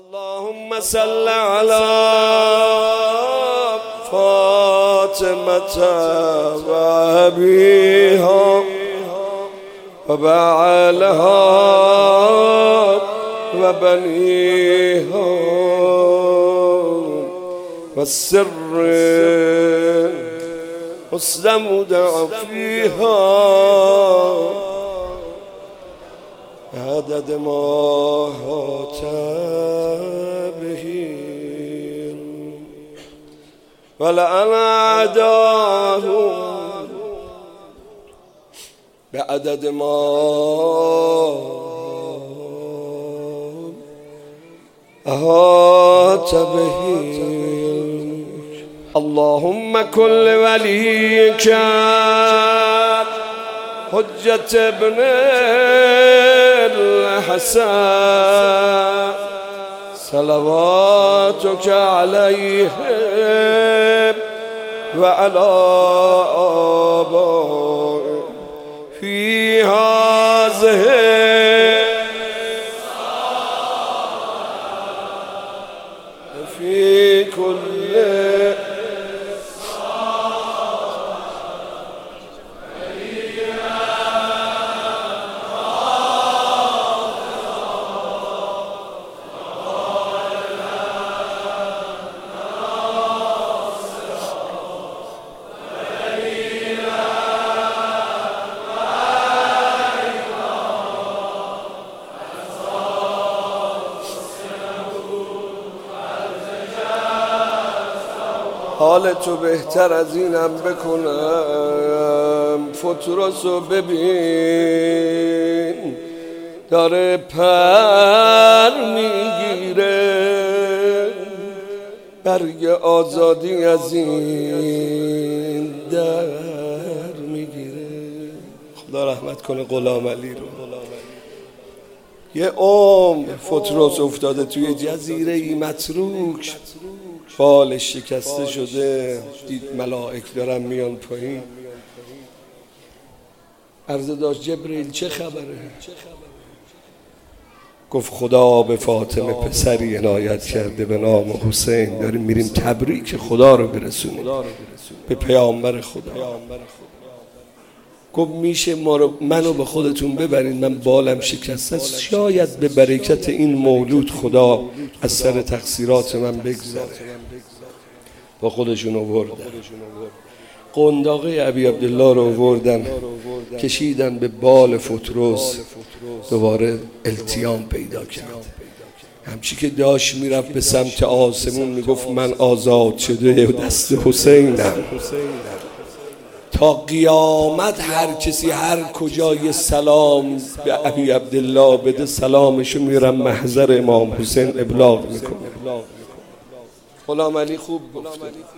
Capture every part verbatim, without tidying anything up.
اللهم صل على فاطمة وأبيها وبعلها وبنيها والسر حسن مودع فيها عدد ما هات به ولعن أعداهم بعدد ما أهات به. اللهم كل وليك حجة ابن الحسن صلواتك عليهم وعلى آبائهم في هذه في كل حال تو بهتر از اینم بکنم. فترسو ببین داره پر میگیره، برگ آزادی از این در میگیره. خدا رحمت کنه غلام علی رو. یه عمر فترس افتاده توی جزیره ای متروک، بالش شکسته شده، دید ملائک دارن میان پایین. عرض داشت جبریل چه خبره؟ گفت خدا به فاطمه پسری عنایت کرده به نام حسین، داریم میریم تبریک خدا رو برسونیم به پیامبر خدا. گفت میشه ما رو منو به خودتون ببرید، من بالم شکسته است، شاید به برکت این مولود خدا از سر تقصیرات من بگذره. با خودشون آوردن قنداقه ابی عبدالله رو آوردن، کشیدن به بال فترس، دوباره التیام پیدا کرد. همچی که داشت میرفت به سمت آسمون میگفت من آزاد شده و دست حسینم. تا قیامت هر کسی هر کجا یه سلام به ابی عبدالله بده، سلامشو میرم محضر امام حسین ابلاغ میکنه. غلام علی خوب گفت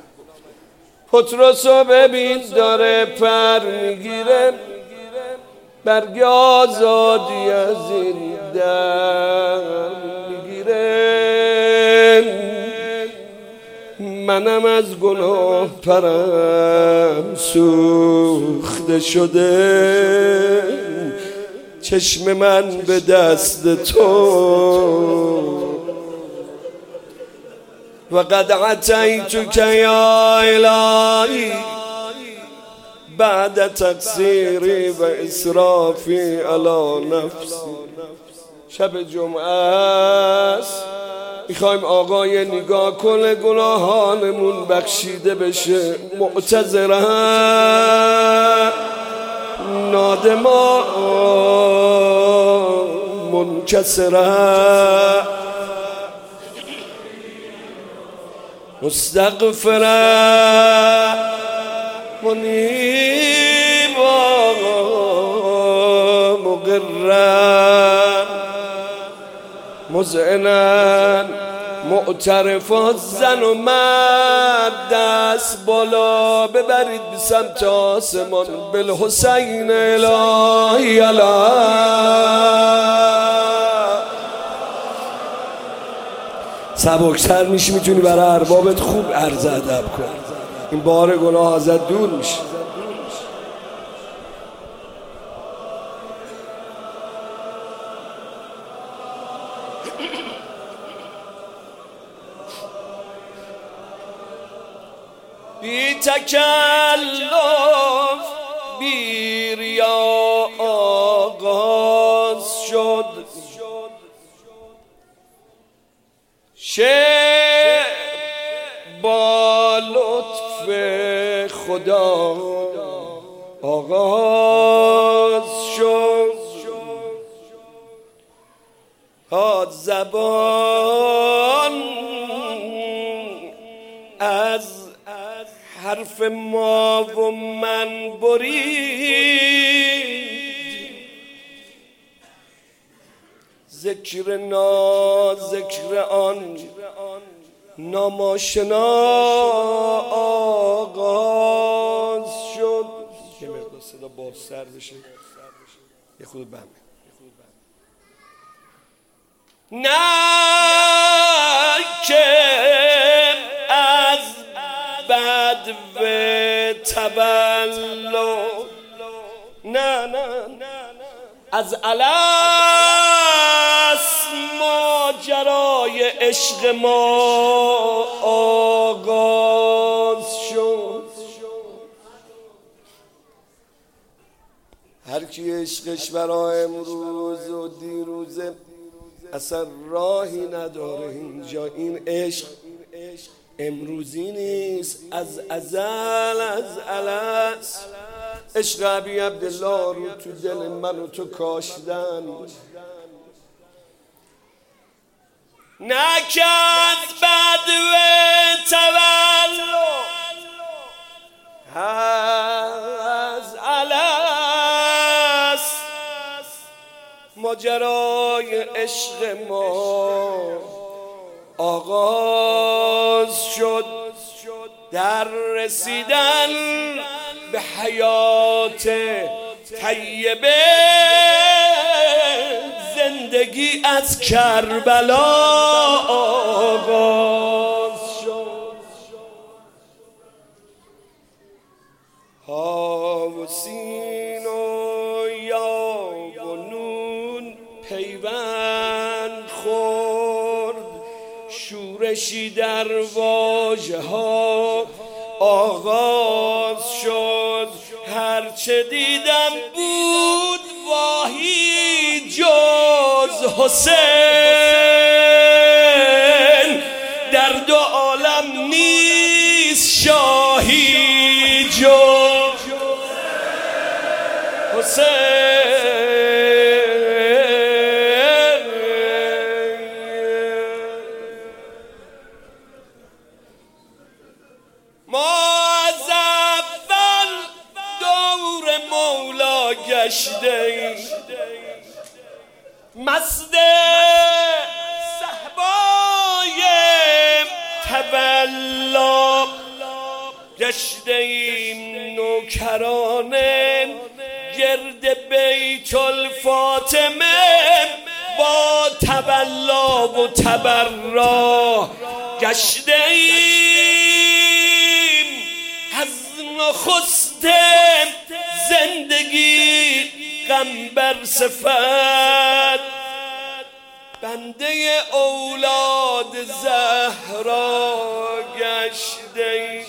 پتروسو ببین داره پر میگیره، برگ آزادی از این در میگیره. منم از گناه پرم سوخته شده، چشم من به دست تو و قد عتیتک یا الهی بعد تقصیری و اسرافی علی نفسی. شب جمعه است، میخوایم آقای نگاه کنه گناهانمون بخشیده بشه. معتذرم، نادما، منکسرم، مستغفرم، منیبا، مقرم، مذعنن، معترفات. زن و مرد دست بالا ببرید به سمت آسمان. بالحسین الهی الهی. سبکتر میشی، میتونی برای اربابت خوب عرض ادب کن، این بار گناه ازت دور میشه. بی تکلف بی ریا آغاز شد. شعر با لطف خدا آغاز شد. ها زبان از حرف ما و من برید، ذکر نا ذکر آن ناماشنا آغاز شد. یه مقدار صدا بازتر بشه، یه خود بمه. نه که از بد و تولد، نه نه از الست ماجرای عشق ما آغاز شد. هر کی عشقش برای امروز و دیروزه اصلا راهی نداره اینجا. این عشق امروزی نیست، از ازل از الست. عشق ابی عبدالله رو تو دل من و تو کاشتن، نکرد بد و تولد از الست ماجرای عشق ما آغاز شد. در رسیدن به حیات طیبه زندگی از کربلا آغاز شد. ها و سین و یا و نون پیوند خورد، شورشی در واژه ها آغاز شد. هرچه دیدم بود واهی جز حسین، در دو عالم نیست شاهی جز حسین. گشته مست صحبای تولا، گشته ایم نوکرانه گرد بیت الفاطمه با تولا و تبرا. گشته ایم از نخست زندگی غم بر صفت، بنده اولاد زهرا گشته.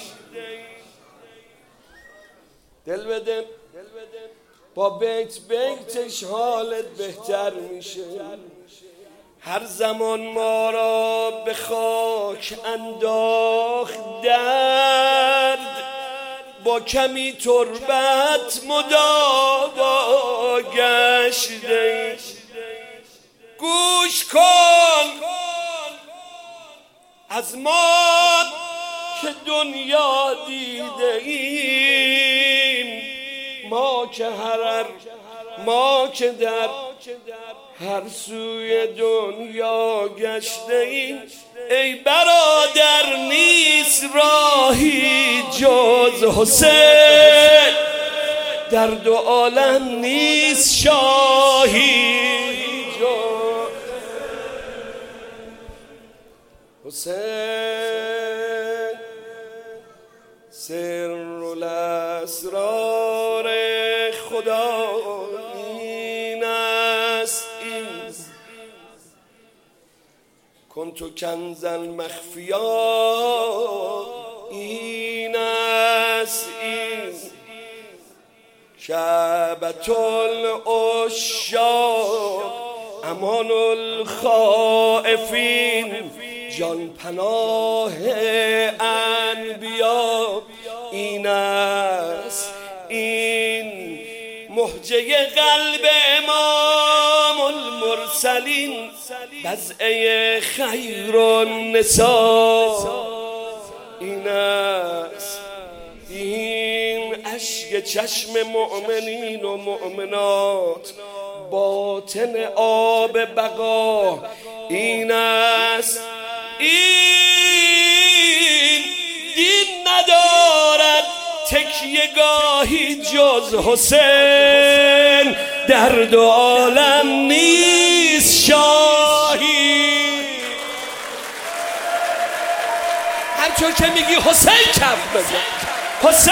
دل بده با بیت بیتش حالت بهتر میشه. هر زمان ما را به خاک انداخت درد، با کمی تربت مداوا گشته. گوش کن از ما که دنیا دیده ایم، ما که هر ما که در هر سوی دنیا گشته ایم. ای برادر نیست راهی جز حسین، در دو عالم نیست شاهی جز حسین. سر الاسرار خدا این است، کن تو کنزا مخفیا این است. است این کعبة العشاق امان الخائفین جان پناه انبیا این است این مهجه قلب امام المرسلین بضعه خیر النساء این است این اشک چشم مؤمنین و مؤمنات باطن آب بقا این است این دین ندارد تکیه گاهی جز حسین در دو عالم نیست شاهی هر چون که میگی حسین کف بزن حسین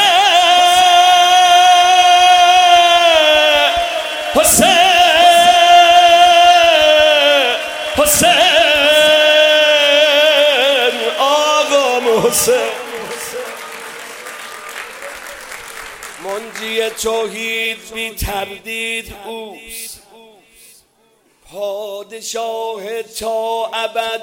حسین حسین آقا حسین منجی توحید بی تردید اوست پادشاه تا ابد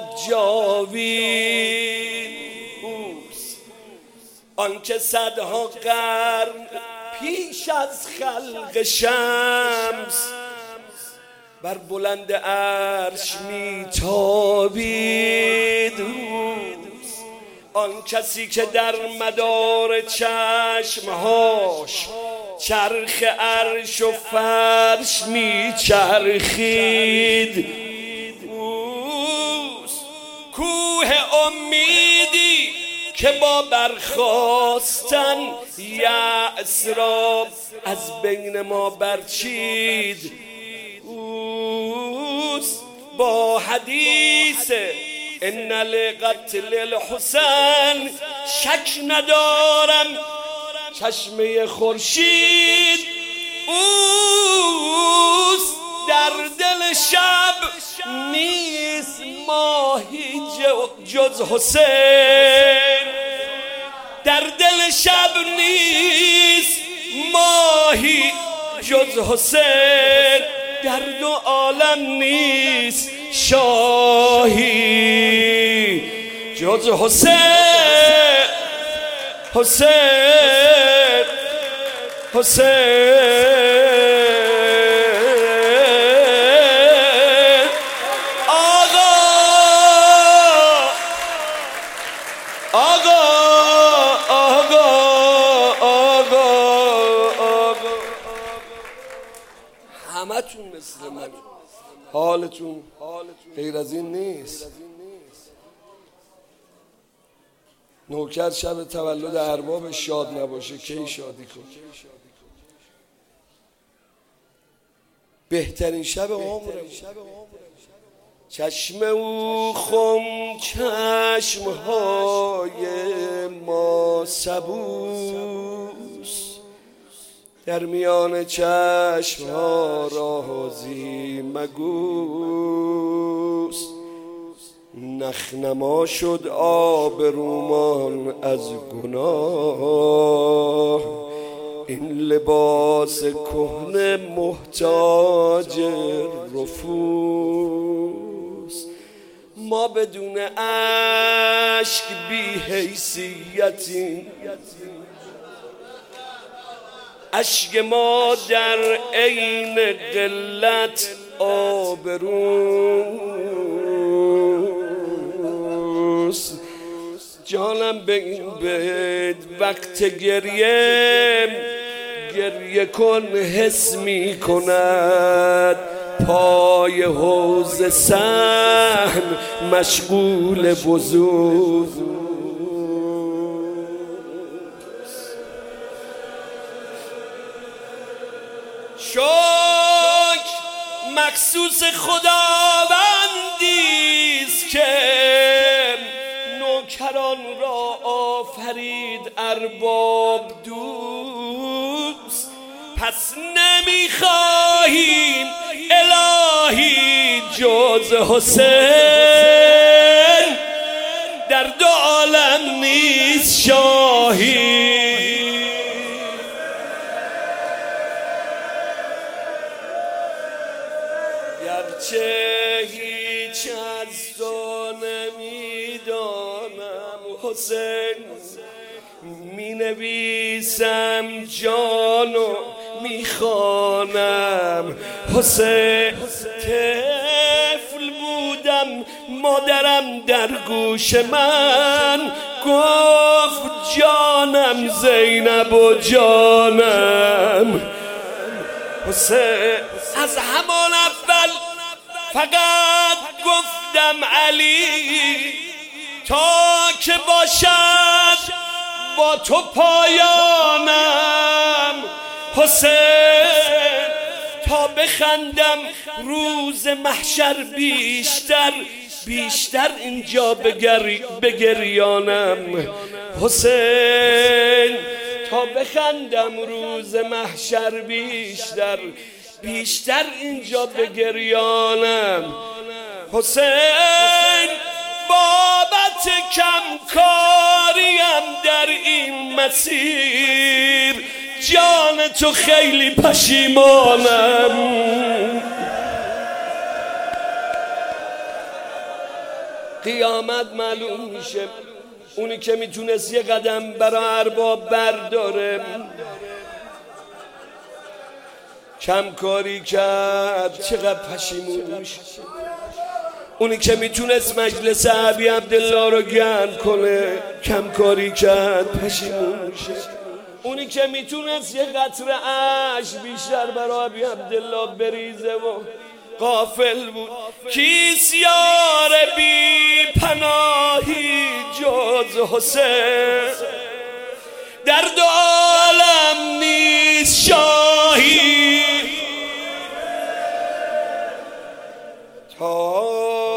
جاوید اوست آنکه صدها قرن پیش از خلق شمس بر بلند عرش میتابید اوست آن کسی که در مدار چشمهاش چرخ عرش و فرش میچرخید اوست کوه امیدی که با برخاستن یأس را از بین ما برچید اوست با حدیث ان لقتل الحسین شک ندارم چشمه خورشید اوست در دل شب نیست ماهی جز حسین در دل شب نیست ماهی جز حسین در دو عالم نیست شاهی جز حسین حسین حسین آقا آقا آقا آقا آقا همتون مثل من حالتون غیر از این نیست نوکر شب تولد ارباب شاد نباشه کی شادی کن بهترین شب عمره چشم او خم چشمهای ما سبوس در میان چشمها رازی مگوس نخنما شد آبرومان از گناه این لباس کهنه محتاج رفوس ما بدون اشک بی حیثیتیم اشک ما در عین قلت آبروس جانم به این بید وقت گریه گریه کن حس می کند پای حوض صحن مشغول وضو شکر مخصوص خداوندیست که نوکران را آفرید ارباب دوست پس نمیخواهیم الهی جز حسین در دو عالم نیست شاهی نمیدانم حسین، می نویسم جانو می خوانم حسین. طفل بودم مادرم در گوش من گفت جانم زینب و جانم حسین. از همان اول فقط گفتم علی تا که باشد با تو پایانم حسین. تا بخندم روز محشر بیشتر بیشتر اینجا بگری بگریانم حسین. تا بخندم روز محشر بیشتر بیشتر اینجا بگریانم حسین. بابت کمکاریم در این مسیر جان تو خیلی پشیمانم. قیامت معلوم میشه اونی که میتونست یه قدم برای ارباب برداره کم کاری کرد چقدر پشیمون میشه. اونی که میتونست مجلس ابی عبدالله رو گرم کنه کم کاری کرد پشیمون میشه. اونی که میتونست یه قطره اشک بیشتر برای ابی عبدالله بریزه و غافل بود. کیست یار بی پناهی جز حسین؟ در دو عالم نیست شاهی تا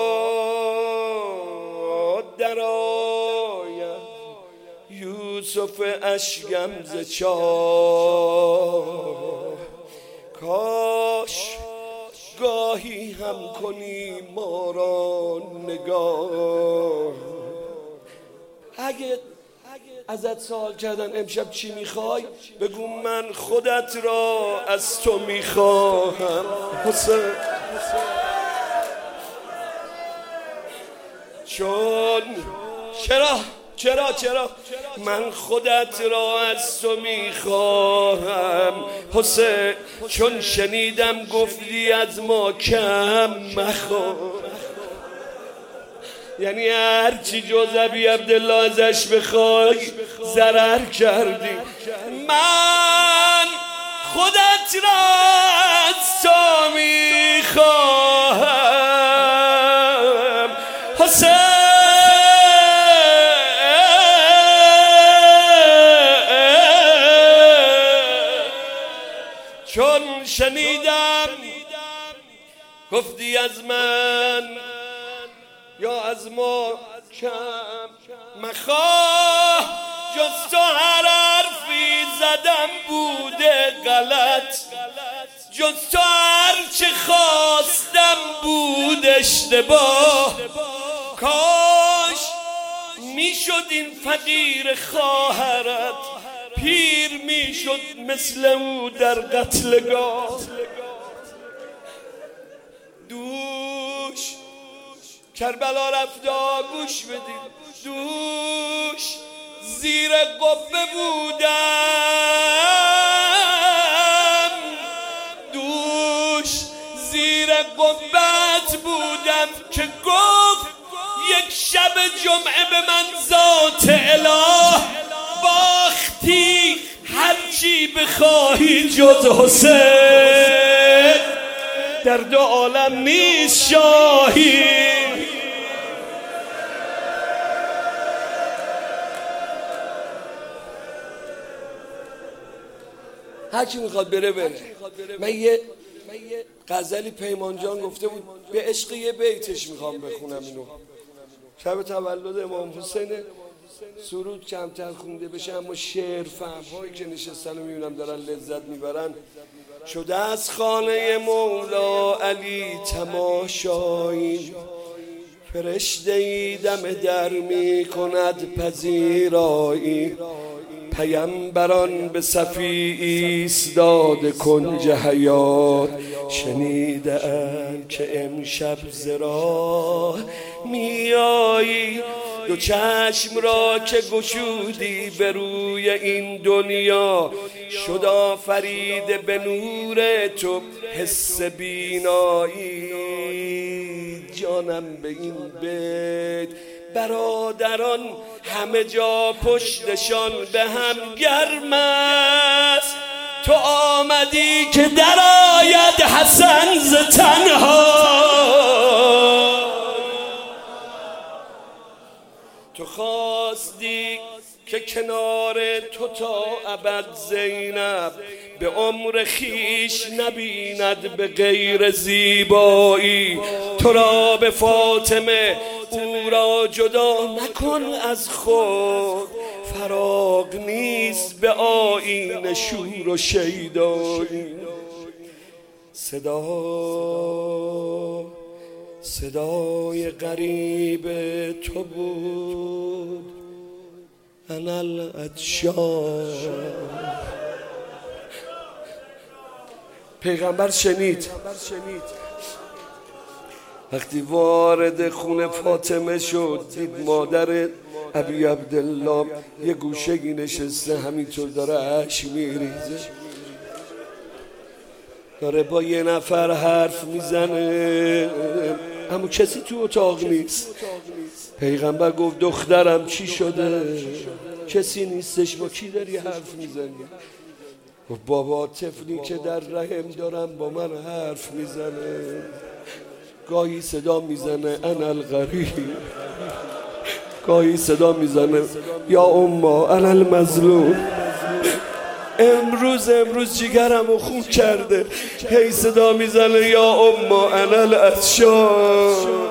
در آید یوسف اشکم ز چاه. کاش گاهی هم کنی ما را نگاه. اگه ازت سوال کردن امشب چی میخوای بگو من خودت را از تو میخواهم حسین. چون چرا چرا چرا من خودت را از تو میخواهم حسین. چون شنیدم گفتی از ما کم مخواه. یعنی هرچی جز ابی عبدالله ازش بخوای ضرر کردی. من خودت را از تو میخواهم حسین. چون شنیدم گفتی از من یا از ما کم مخواه. جز تو هر حرفی زدم بوده غلط. جز تو هر چه خواستم بود اشتباه. کاش میشد این فقیر خواهرت پیر میشد مثل او در قتلگاه. دوش کربلا رفتا گوش بدید. دوش زیر قبه بودم. دوش زیر قبت بودم که گفت یک شب جمعه به من ذات اله باختی هرچی بخواهی جز حسین. در دو عالم نیست شاهی. هر کی میخواد بره بره. من یه غزلی پیمان جان گفته بود به عشق یه بیتش میخوام بخونم اینو. شب تولد امام حسین سرود کمتر خونده بشه اما شعر فهم‌هایی که نشستن رو میبینم دارن لذت میبرن. شده از خانه مولا علی تماشایی فرشته ای دم در می کند پذیرایی. پیمبران به صفی ایستاده کنج حیات شنیدن که امشب ز راه میایی، دو چشم را که گشودی به روی این دنیا، شد آفریده به نور تو حس بینایی. جانم به این بیت برادران همه جا پشتشان به هم گرم است، تو آمدی که در آید حسن ز تنها، تو خواستی که کنار تو تا ابد زینب به عمر خیش نبیند به غیر زیبایی. تو را به فاطمه او را جدا نکن از خود، فراغ نیست به آیین شور و شیدایی. صدا صدای غریب تو بود، انا العطشان. پیغمبر شنید وقتی وارد خونه فاطمه شد، دید مادر ابی عبدالله یه گوشه‌ای نشسته همینطور داره اشک میریزه، داره با یه نفر حرف میزنه، اما کسی تو اتاق نیست. پیغمبر گفت دخترم چی شده؟ کسی نیستش، با کی داری حرف میزنی؟ گفت بابا طفلی که در رحم دارم با من حرف میزنه، گاهی صدا میزنه انا الغریب، گاهی صدا میزنه یا اما انا المظلوم. امروز امروز جگرمو خون کرده، هی صدا میزنه یا اما انا العطشان.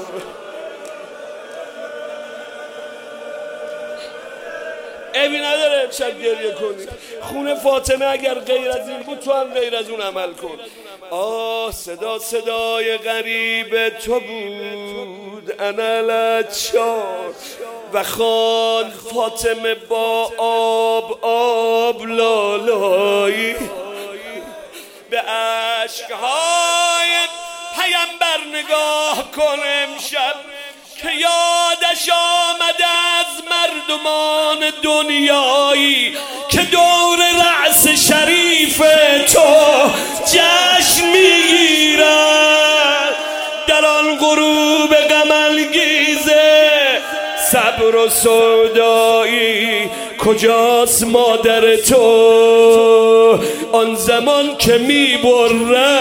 عیبی نداره امشب گریه کنی، خونه فاطمه اگر غیر از این بود تو هم غیر از اون عمل کن. آه صدا صدای غریب تو بود، انا العطشان. و خان فاطمه با آب آب لالایی به عشقهای پیامبر نگاه کن امشب که یادش آمده از مردمان دنیایی که دور رأس شریف تو جشن میگیرند. در آن غروب غم انگیزه صبر و سودایی کجاست مادر تو؟ آن زمان که میبره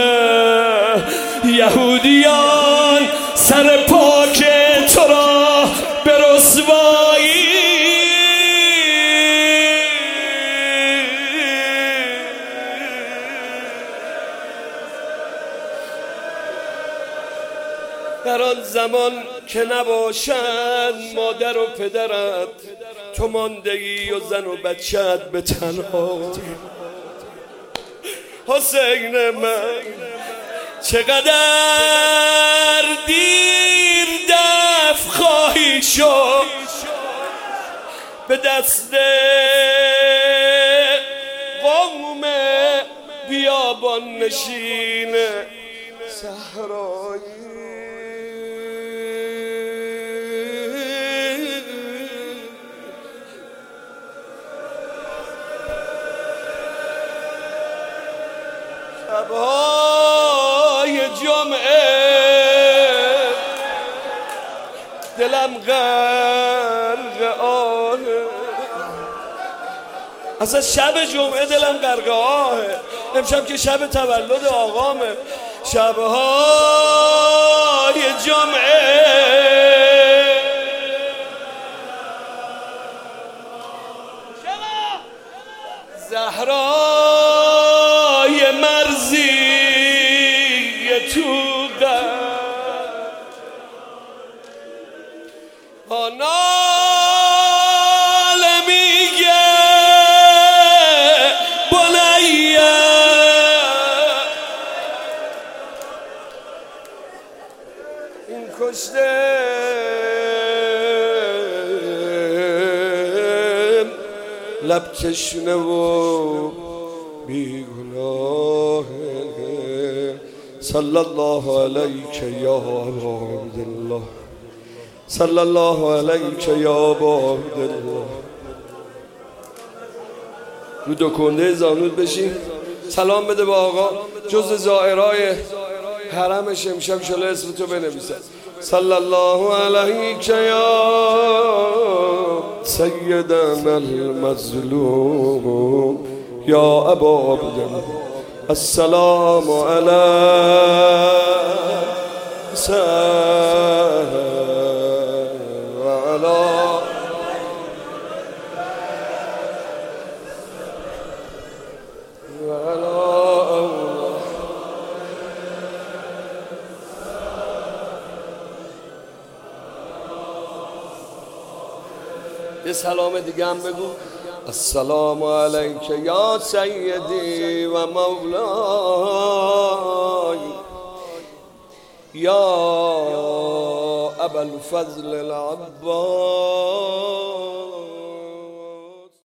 یهودیان سر پاک تو را به رسوایی. در آن زمان که نباشند مادر و پدرت، تو ماندگی و زن و بچت به تنها. حسین من چقدر دیر دفع خواهی شد به دست قوم بیابان نشین صحرایی. شب‌های جمعه دلم غرق آهه، اصلا شب جمعه دلم غرق آهه، امشب که شب تولد آقامه. شب‌های جمعه زهرای مرزی تو قلب آنال میگه بنیه این کشته لب تشنه و بیگناه صلی الله علیک یا ابا عبدالله، صلی الله علیک یا ابا عبدالله. رو دو کنده زانود بشین، سلام بده با آقا. جز زائرای حرمش امشب شله اسم تو بنویسن. صلی الله علیک یا سیدنا المظلوم یا ابا عبدالله، السلام علیک و علی یه سلام دیگه هم بگو. السلام علیک یا سیدی و مولای یا ابا الفضل العباس